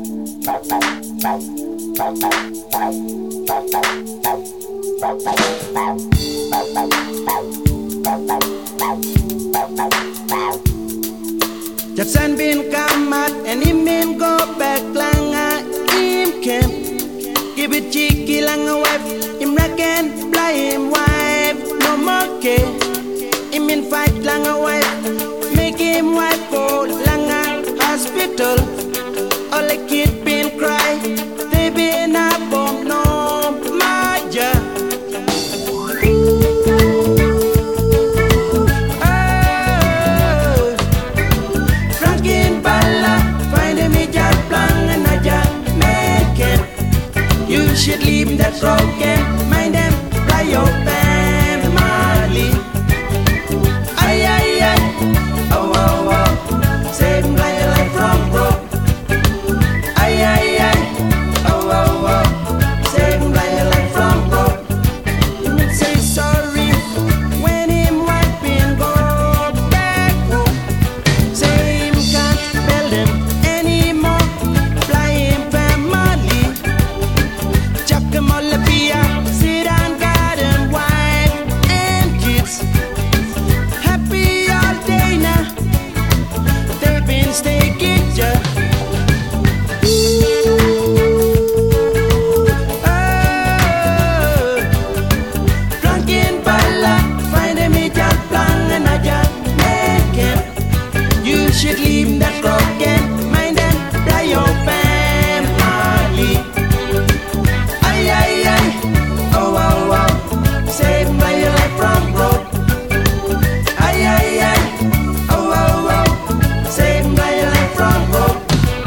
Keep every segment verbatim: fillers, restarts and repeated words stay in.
Jackson bin kamat and him him go back lang a him camp. Give it cheeky lang a wife. Him reckon fly him wife no more care. Him in fight lang a wife. Make him wife go lang a hospital. All the kid been cry. They been a bomb no Maya. You should leave that broken mind them fly your family. Ay ay ay, oh oh oh, save them fly your life from broke. Ay ay ay, oh oh oh, save them fly your life from broke. You may say sorry when him wife been go back home. Say him can't spell them anymore, fly him family. Molapia, sit down, garden, wife and kids. Happy all day now. They've been staking ya. Oh, drunken balla, find a major plan and a job make him. You should leave that broken mind and fly your family. Oh, oh, oh, save my life from broke. Ay, ay, ay, oh, oh, oh, save my life from broke.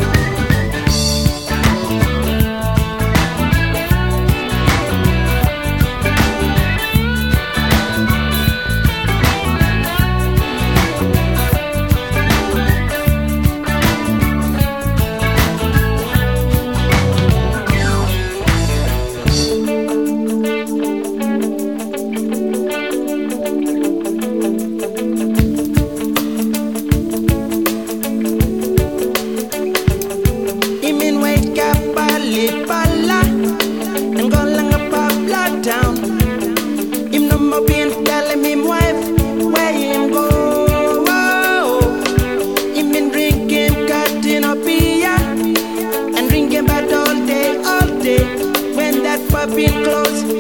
Pala and go lang a Pabla town. Him no more been telling him wife where him go. Oh, him been drinking, cutting up beer and drinking bad all day, all day. When that pub been closed,